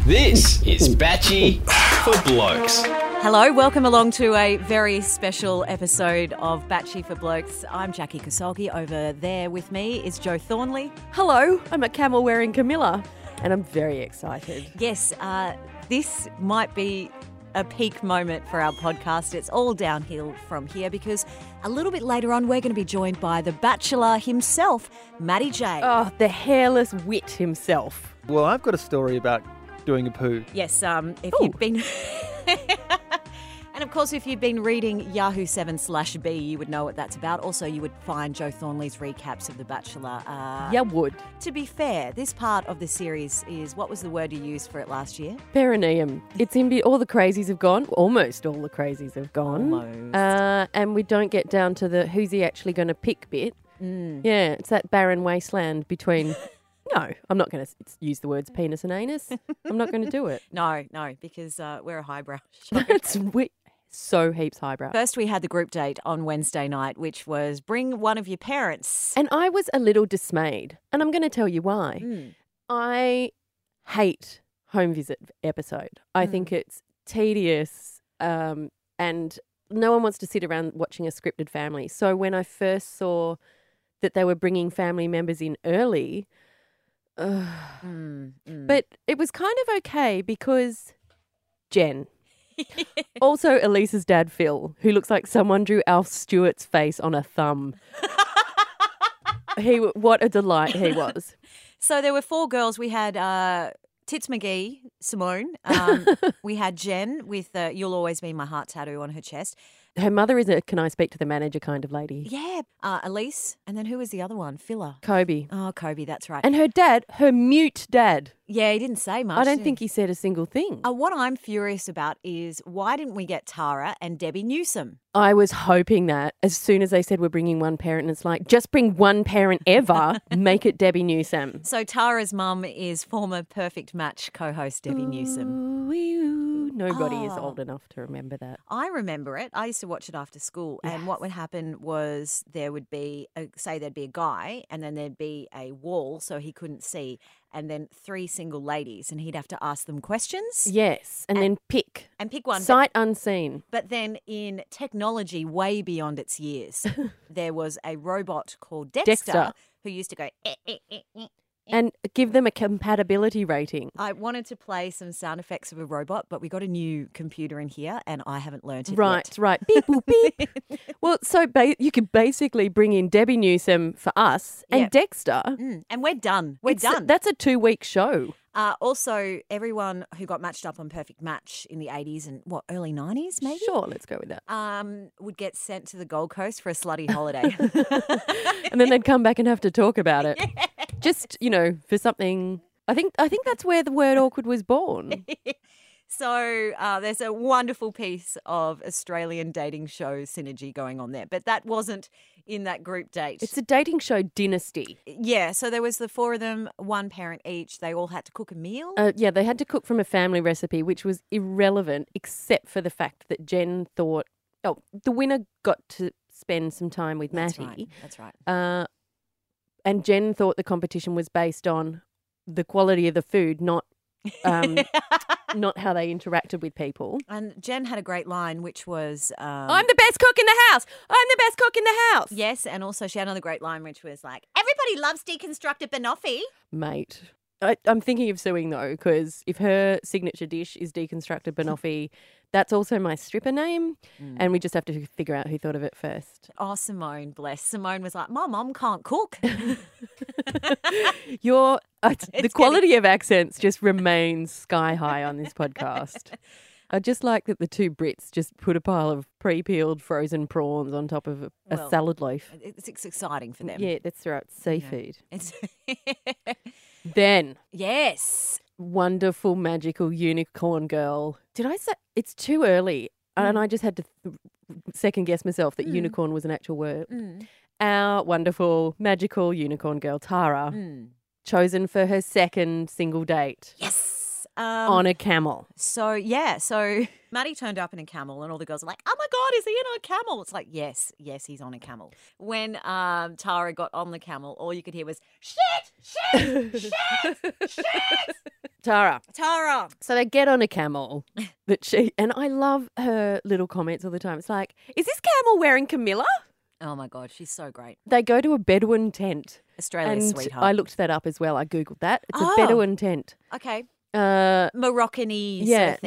This is Batchy for Blokes. Hello, welcome along to a very special episode of Batchy for Blokes. I'm Jackie Kosolgi. Over there with me is Joe Thornley. Hello, I'm a camel wearing Camilla, and I'm very excited. Yes, this might be a peak moment for our podcast. It's all downhill from here because a little bit later on we're going to be joined by the Bachelor himself, Matty J. Oh, the hairless wit himself. Well, I've got a story about doing a poo. Yes, if you've been... And, of course, if you'd been reading Yahoo 7/B, you would know what that's about. Also, you would find Joe Thornley's recaps of The Bachelor. Yeah, would. To be fair, this part of the series is, what was the word you used for it last year? Perineum. It's in all the crazies have gone. Almost all the crazies have gone. Almost. And we don't get down to the who's he actually going to pick bit. Yeah, it's that barren wasteland between... No, I'm not going to use the words penis and anus. I'm not going to do it. No, because we're a highbrow show. It's so heaps highbrow. First, we had the group date on Wednesday night, which was bring one of your parents. And I was a little dismayed, and I'm going to tell you why. I hate home visit episode. I think it's tedious, and no one wants to sit around watching a scripted family. So when I first saw that they were bringing family members in early, but it was kind of okay because Jen. Also, Elisa's dad, Phil, who looks like someone drew Alf Stewart's face on a thumb. What a delight he was. So there were four girls. We had Tits McGee, Simone. We had Jen with You'll Always Be My Heart tattoo on her chest. Her mother is a can I speak to the manager kind of lady. Yeah. Elise. And then who was the other one? Filler. Kobe. Oh, Kobe, that's right. And her dad, her mute dad. Yeah, he didn't say much. I don't think he said a single thing. What I'm furious about is why didn't we get Tara and Debbie Newsome? I was hoping that as soon as they said we're bringing one parent, and it's like, just bring one parent ever, make it Debbie Newsome. So Tara's mum is former Perfect Match co-host Debbie Newsome. Nobody is old enough to remember that. I remember it. I used to watch it after school. Yes. And what would happen was there would be, there'd be a guy and then there'd be a wall so he couldn't see, and then three single ladies, and he'd have to ask them questions. Yes, and then pick. And pick one. Sight unseen. But then in technology way beyond its years, there was a robot called Dexter. Who used to go, and give them a compatibility rating. I wanted to play some sound effects of a robot, but we got a new computer in here and I haven't learnt it yet. Right. Beep, boop, beep. Well, so you could basically bring in Debbie Newsome for us and Dexter. And we're done. We're done. That's a 2-week show. Also, everyone who got matched up on Perfect Match in the 80s and, early 90s maybe? Sure, let's go with that. Would get sent to the Gold Coast for a slutty holiday. And then they'd come back and have to talk about it. Yeah. Just, for something. I think that's where the word awkward was born. So there's a wonderful piece of Australian dating show synergy going on there. But that wasn't in that group date. It's a dating show dynasty. Yeah, so there was the four of them, one parent each. They all had to cook a meal. Yeah, they had to cook from a family recipe, which was irrelevant except for the fact that Jen thought, the winner got to spend some time with Matty. That's right. And Jen thought the competition was based on the quality of the food, not not how they interacted with people. And Jen had a great line, which was... I'm the best cook in the house. I'm the best cook in the house. Yes, and also she had another great line, which was like, everybody loves deconstructed banoffee. Mate, I'm thinking of suing, though, because if her signature dish is deconstructed banoffee, that's also my stripper name, and we just have to figure out who thought of it first. Oh, Simone, bless. Simone was like, my mum can't cook. The quality of accents just remains sky high on this podcast. I just like that the two Brits just put a pile of pre-peeled frozen prawns on top of a salad leaf. It's exciting for them. Yeah, that's right. Seafood. It's Then. Yes. Wonderful, magical unicorn girl. Did I say it's too early? And I just had to second guess myself that unicorn was an actual word. Our wonderful, magical unicorn girl, Tara, chosen for her second single date. Yes. On a camel. So Maddie turned up in a camel and all the girls are like, oh my God, is he in a camel? It's like, yes, he's on a camel. When Tara got on the camel, all you could hear was, shit, shit, shit, shit. Tara. Tara. So they get on a camel and I love her little comments all the time. It's like, is this camel wearing Camilla? Oh my God, she's so great. They go to a Bedouin tent. Australia's and sweetheart. I looked that up as well. I Googled that. It's a Oh. Bedouin tent. Okay. Yeah, Moroccan-y sort of themed.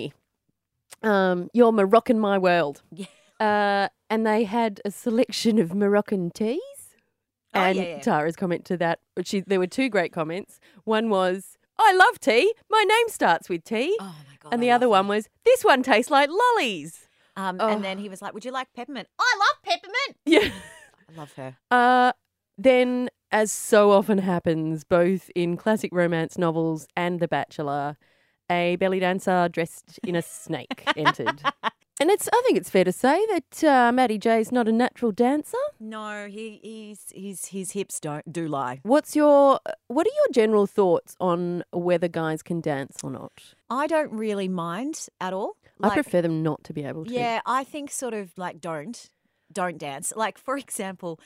Moroccan-y. You're Moroccan my world. Yeah. And they had a selection of Moroccan teas. Oh, And yeah. Tara's comment to that, there were two great comments. One was, I love tea. My name starts with tea. Oh my God. and I the love other one that. was, this one tastes like lollies. And then he was like, would you like peppermint? I love peppermint. Yeah. I love her. Then, as so often happens, both in classic romance novels and The Bachelor, a belly dancer dressed in a snake entered. And I think it's fair to say that Matty J's not a natural dancer. No, his hips do lie. What are your general thoughts on whether guys can dance or not? I don't really mind at all. I prefer them not to be able to. Yeah, I think sort of like don't dance. Like, for example,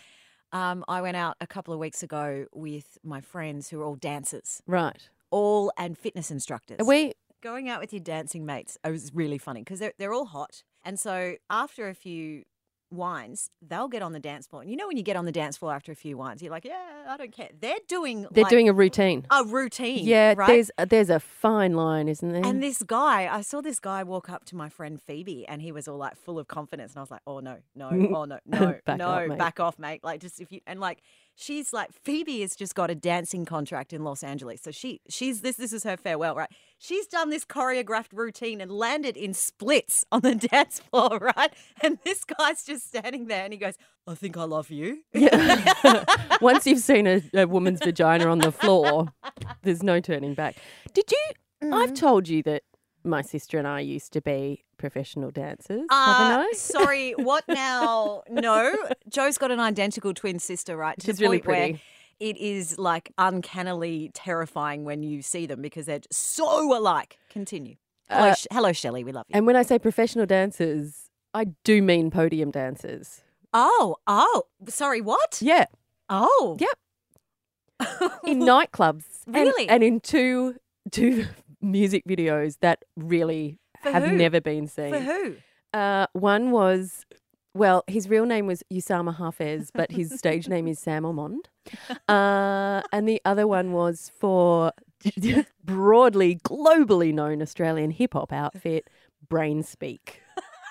I went out a couple of weeks ago with my friends who are all dancers, Right. and fitness instructors. Are we? Going out with your dancing mates, it was really funny because they're all hot. And so after a few wines, they'll get on the dance floor. And you know when you get on the dance floor after a few wines, you're like, yeah, I don't care. They're doing Doing a routine. a routine. Yeah, right? there's a fine line, isn't there? And this guy, I saw this guy walk up to my friend Phoebe and he was all like full of confidence. And I was like, oh, no, oh, no, back off, mate. Like, just she's like, Phoebe has just got a dancing contract in Los Angeles. So this is her farewell, right? She's done this choreographed routine and landed in splits on the dance floor, right? And this guy's just standing there and he goes, I think I love you. Yeah. Once you've seen a woman's vagina on the floor, there's no turning back. Did you? I've told you that my sister and I used to be professional dancers, haven't I? Sorry, what now? No. Joe's got an identical twin sister, right? To She's the really point where pretty. it is like uncannily terrifying when you see them because they're just so alike. Continue. Hello, Shelley. We love you. And when I say professional dancers, I do mean podium dancers. Oh, sorry, what? Yeah. Oh. Yep. In nightclubs. Really? And in two music videos that really For have who? never been seen. For who? One was, well, his real name was Usama Hafez, but his stage name is Sam Almond. And the other one was for broadly, globally known Australian hip-hop outfit, Brain Speak.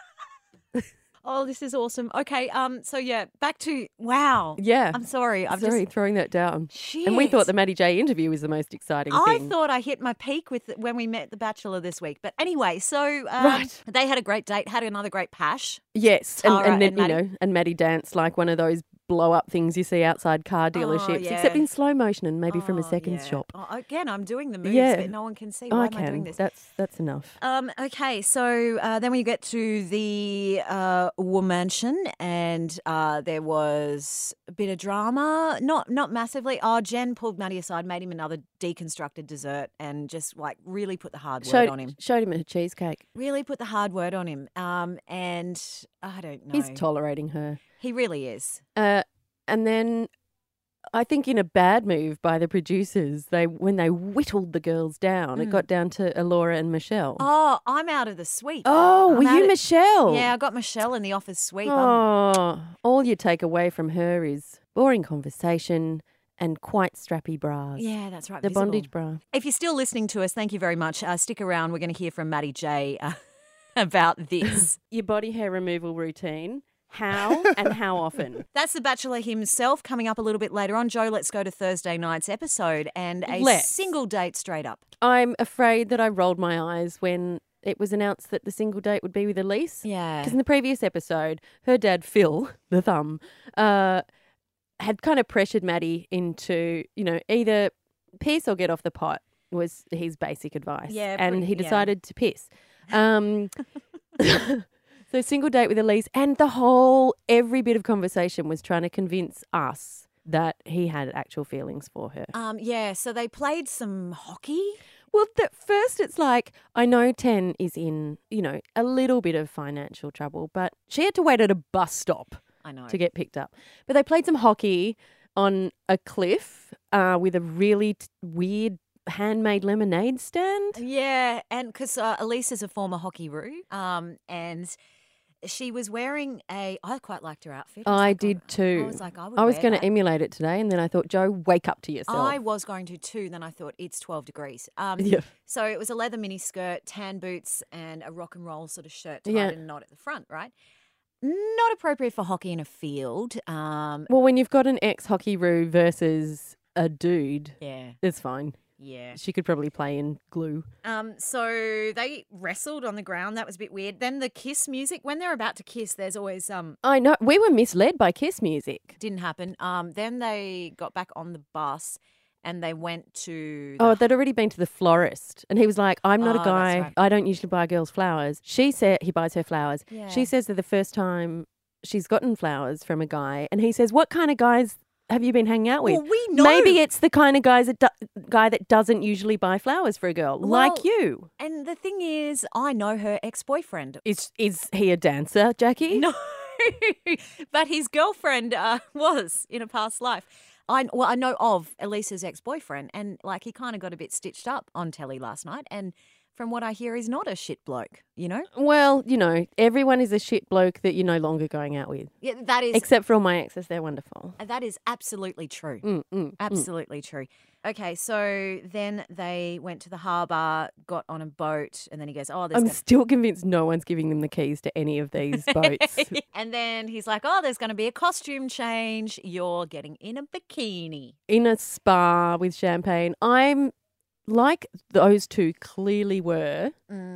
Oh, this is awesome. Okay, so yeah, back to, wow. Yeah. I'm sorry. Throwing that down. Shit. And we thought the Matty J interview was the most exciting I thing. thought I hit my peak when we met The Bachelor this week. But anyway, so Right. they had a great date, had another great pash. Yes, Tara and then and Maddie. and Maddie danced like one of those blow up things you see outside car dealerships, yeah. except in slow motion and maybe from a Oh, seconds yeah. shop. Oh, again, I'm doing the moves Yeah. that no one can see. Oh, Why I am I doing can. this? That's enough. Okay, so then we get to the womansion, and there was a bit of drama, not massively. Jen pulled Matty aside, made him another deconstructed dessert, and just like really put the hard word on him. Showed him a cheesecake. Really put the hard word on him. And I don't know. He's tolerating her. He really is. And then I think in a bad move by the producers, when they whittled the girls down, it got down to Alora and Michelle. Oh, I'm out of the suite. Oh, I'm were out you of- Michelle? Yeah, I got Michelle in the office suite. Oh, all you take away from her is boring conversation and quite strappy bras. Yeah, that's right. The visible. bondage bra. If you're still listening to us, thank you very much. Stick around. We're going to hear from Matty J about this. Your body hair removal routine. How and how often? That's The Bachelor himself coming up a little bit later on. Joe, let's go to Thursday night's episode and a Let's. single date straight up. I'm afraid that I rolled my eyes when it was announced that the single date would be with Elise. Yeah. Because in the previous episode, her dad, Phil, the thumb, had kind of pressured Maddie into, either piss or get off the pot was his basic advice. Yeah, And pretty- he yeah. decided to piss. So single date with Elise, and every bit of conversation was trying to convince us that he had actual feelings for her. Yeah, so they played some hockey. Well, at first it's like, I know 10 is in, a little bit of financial trouble, but she had to wait at a bus stop I know. to get picked up. But they played some hockey on a cliff with a really weird handmade lemonade stand. Yeah, and because Elise is a former hockey-roo, and she was wearing I quite liked her outfit. I did too. I was like, I was wear going to that. emulate it today, and then I thought, Joe, wake up to yourself. I was going to too. Then I thought it's 12 degrees. Yeah. So it was a leather mini skirt, tan boots, and a rock and roll sort of shirt tied Yeah. in a knot at the front. Right. Not appropriate for hockey in a field. Well, when you've got an ex-hockey-roo versus a dude, Yeah. it's fine. Yeah. She could probably play in glue. So they wrestled on the ground. That was a bit weird. Then the kiss music. When they're about to kiss, there's always I know. We were misled by Kiss music. didn't happen. Then they got back on the bus and they went to. Oh, they'd already been to the florist. And he was like, I'm not Oh, a that's guy. right. I don't usually buy girls flowers. She said he buys her flowers. Yeah. She says that the first time she's gotten flowers from a guy. And he says, what kind of guys have you been hanging out with? Well, we know. Maybe it's the kind of guy that doesn't usually buy flowers for a girl, like Well, you. And the thing is, I know her ex-boyfriend. Is he a dancer, Jackie? No, but his girlfriend was in a past life. I know of Elisa's ex-boyfriend, and like he kind of got a bit stitched up on telly last night. And from what I hear, he's not a shit bloke. You know? Well, everyone is a shit bloke that you're no longer going out with. Yeah, that is Except for all my exes, they're wonderful. that is absolutely true. Mm. Absolutely true. Okay, so then they went to the harbour, got on a boat, and then he goes, "Oh, there's." I'm still convinced no one's giving them the keys to any of these boats. And then he's like, "Oh, there's going to be a costume change. You're getting in a bikini." In a spa with champagne. I'm like those two clearly were.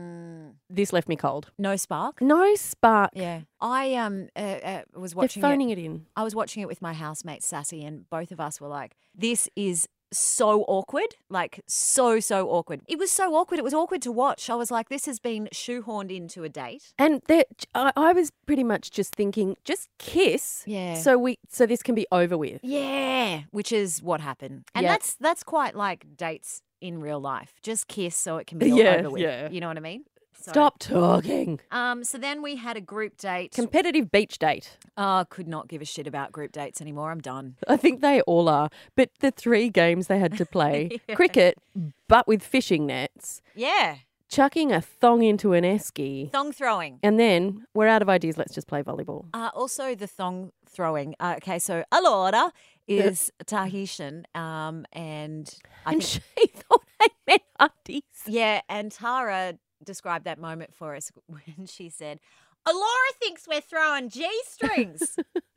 This left me cold. No spark. No spark. Yeah, I was They're watching phoning it. it in. I was watching it with my housemate Sassy, and both of us were like, "This is so awkward, like so awkward." It was so awkward. It was awkward to watch. I was like, "This has been shoehorned into a date." And I was pretty much just thinking, just kiss. Yeah. So this can be over with. Yeah, which is what happened, and Yeah. that's quite like dates in real life. Just kiss so it can be all Yeah, over with. yeah. You know what I mean? So, Stop talking. So then we had a group date. Competitive beach date. Could not give a shit about group dates anymore. I'm done. I think they all are. But the 3 games they had to play, cricket, but with fishing nets, Yeah, chucking a thong into an esky, thong throwing. and then we're out of ideas, let's just play volleyball. Also the thong throwing. Okay, so Alora is Tahitian, and I And think she thought I meant undies. yeah, and Tara described that moment for us when she said, "Alora thinks we're throwing G-strings."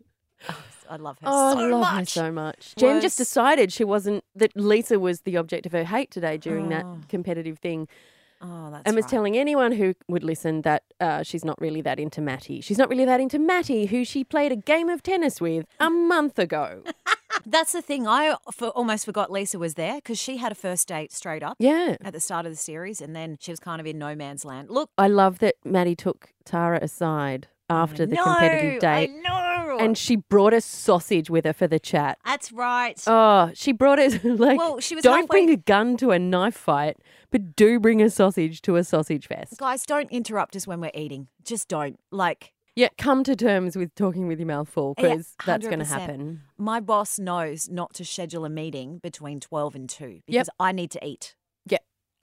I love her Oh, so I love much. her so much. Jen just Was- decided that Lisa was the object of her hate today during that competitive thing. Oh, that's And was right. telling anyone who would listen that she's not really that into Matty. She's not really that into Matty, who she played a game of tennis with a month ago. That's the thing. I almost forgot Lisa was there because she had a first date straight up Yeah. at the start of the series, and then she was kind of in no man's land. Look, I love that Maddie took Tara aside after the competitive date. I know. And she brought a sausage with her for the chat. That's right. Oh, she brought it like, Well, she was don't halfway- bring a gun to a knife fight, but do bring a sausage to a sausage fest. Guys, don't interrupt us when we're eating. Just don't. Like, Yeah, come to terms with talking with your mouth full Yeah, because that's going to 100%. happen. my boss knows not to schedule a meeting between 12 and 2 because I need to eat. Yep.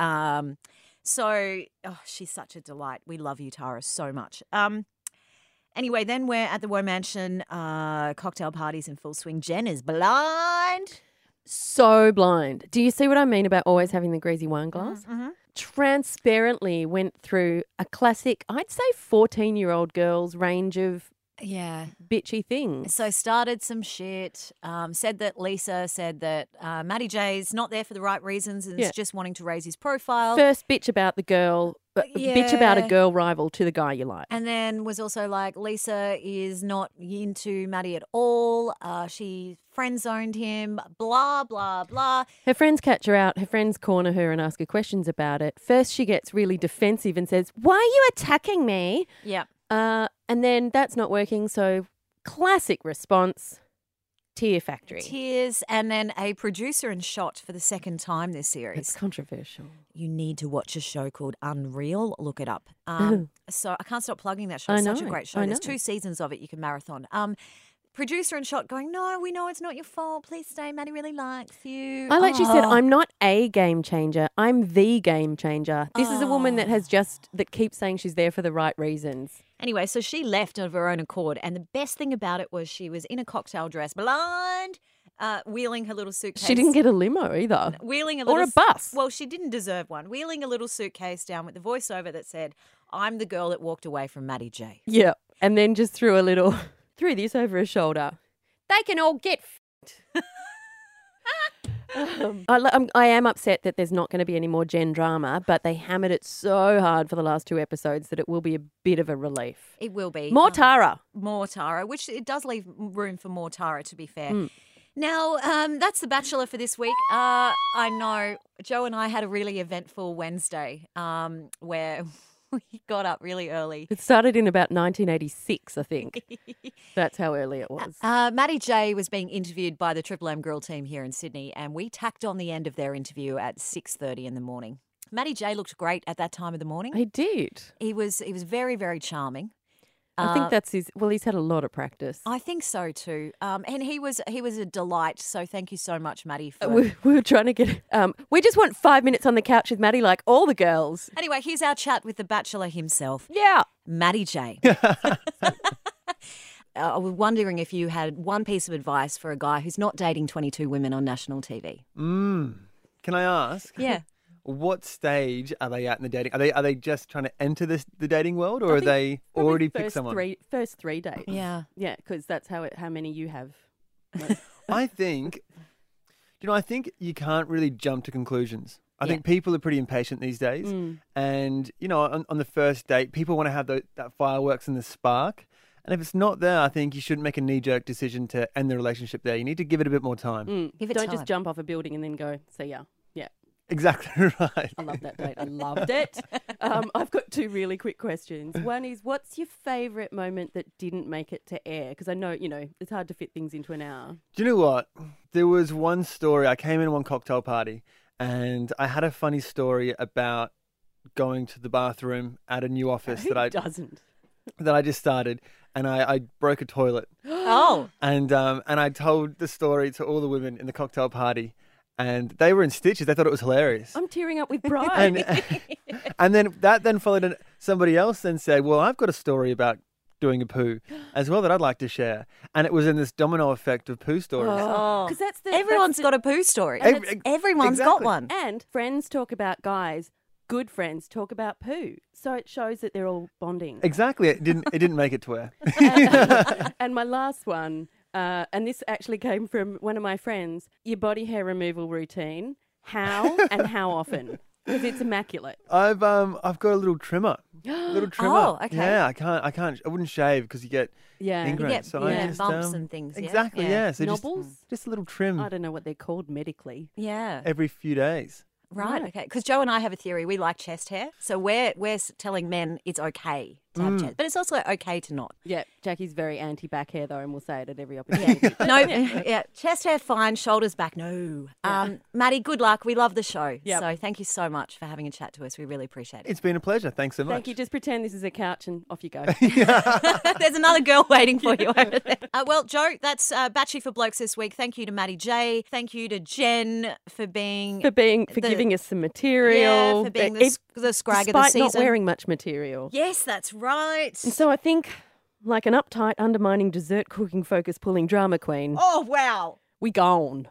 So, she's such a delight. We love you, Tara, so much. Anyway, then we're at the Woe Mansion, cocktail parties in full swing. Jen is blind. So blind. Do you see what I mean about always having the greasy wine glass? Mm-hmm. Transparently went through a classic, I'd say 14-year-old girl's range of Yeah. bitchy things. So started some shit, said that Lisa said that Matty J's not there for the right reasons and Yeah. is just wanting to raise his profile. First bitch about the girl, bitch about a Yeah. girl rival to the guy you like. And then was also like, Lisa is not into Matty at all. She friend zoned him, blah, blah, blah. Her friends catch her out. Her friends corner her and ask her questions about it. First, she gets really defensive and says, "Why are you attacking me?" Yeah. And then that's not working. So, classic response, tear factory. Tears. And then a producer and shot for the second time this series. It's controversial. You need to watch a show called Unreal. Look it up. So I can't stop plugging that show. I It's such a know, great show. I There's know. 2 seasons of it. You can marathon. producer and shot going, no, we know it's not your fault. Please stay. Maddie really likes you. I like she said, Oh. I'm not a game changer. I'm the game changer. This is a woman that has that keeps saying she's there for the right reasons. Anyway, so she left of her own accord. And the best thing about it was she was in a cocktail dress, blind, wheeling her little suitcase. She didn't get a limo either. Wheeling a Or little a bus. Well, she didn't deserve one. Wheeling a little suitcase down with the voiceover that said, I'm the girl that walked away from Maddie J. Yeah. And then just threw this over her shoulder. They can all get I am upset that there's not going to be any more Jen drama, but they hammered it so hard for the last 2 episodes that it will be a bit of a relief. It will be. More Tara. More Tara, which it does leave room for more Tara, to be fair. Mm. Now, that's The Bachelor for this week. I know Joe and I had a really eventful Wednesday where we got up really early. It started in about 1986, I think. That's how early it was. Maddie J was being interviewed by the Triple M Grill team here in Sydney, and we tacked on the end of their interview at 6:30 in the morning. Maddie J looked great at that time of the morning. He did. He was very, very charming. I think that's he's had a lot of practice. I think so too. And he was a delight. So thank you so much, Maddie. For... We were trying to get we just want 5 minutes on the couch with Maddie like all the girls. Anyway, here's our chat with the Bachelor himself, Yeah. Maddie J. I was wondering if you had one piece of advice for a guy who's not dating 22 women on national TV. Can I ask? Yeah. What stage are they at in the dating? Are they just trying to enter the dating world, or are they already picked someone? First 3 dates. Yeah. Yeah, because that's how many you have. I think you can't really jump to conclusions. I think people are pretty impatient these days, and on the first date, people want to have that fireworks and the spark. And if it's not there, I think you shouldn't make a knee-jerk decision to end the relationship there. You need to give it a bit more time. Give it Don't time. just jump off a building and then go, see ya. Yeah. Exactly right. I love that date. I loved it. I've got 2 really quick questions. One is, what's your favourite moment that didn't make it to air? Because I know, it's hard to fit things into an hour. Do you know what? There was one story. I came in one cocktail party, and I had a funny story about going to the bathroom at a new office Who doesn't? that I just started, and I broke a toilet. Oh. And I told the story to all the women in the cocktail party, and they were in stitches. They thought it was hilarious. I'm tearing up with pride. And then that followed somebody else then said, well, I've got a story about doing a poo as well that I'd like to share. And it was in this domino effect of poo stories. Oh. Because Everyone's got a poo story. Everyone's got exactly. one. And friends talk about guys. Good friends talk about poo. So it shows that they're all bonding. Exactly. It didn't make it to air. And my last one, and this actually came from one of my friends, your body hair removal routine. How and how often? Because it's immaculate. I've got a little trimmer. Oh, okay. Yeah, I wouldn't shave because you get Yeah. You ingrained. get So I just, bumps and things. Yeah? Exactly, yeah. So Knobbles? just a little trim I don't know what they're called medically. Yeah. every few days. Right. Right. Okay. Because Joe and I have a theory. We like chest hair, so we're telling men it's okay to have chest, but it's also okay to not. Yeah, Jackie's very anti-back hair though, and we'll say it at every opportunity. No. Yeah. Chest hair fine. Shoulders back. No. Maddie, good luck. We love the show. Yep. So thank you so much for having a chat to us. We really appreciate it. It's been a pleasure. Thanks so much. Thank you. Just pretend this is a couch and off you go. There's another girl waiting for you over there. Well, Joe, that's Batchy for Blokes this week. Thank you to Maddie J. Thank you to Jen for being for giving us some material. Yeah, for being the scrag of the despite season. not wearing much material. Yes, that's right. And so I think, like an uptight, undermining, dessert cooking, focus pulling drama queen, Oh wow. we gone.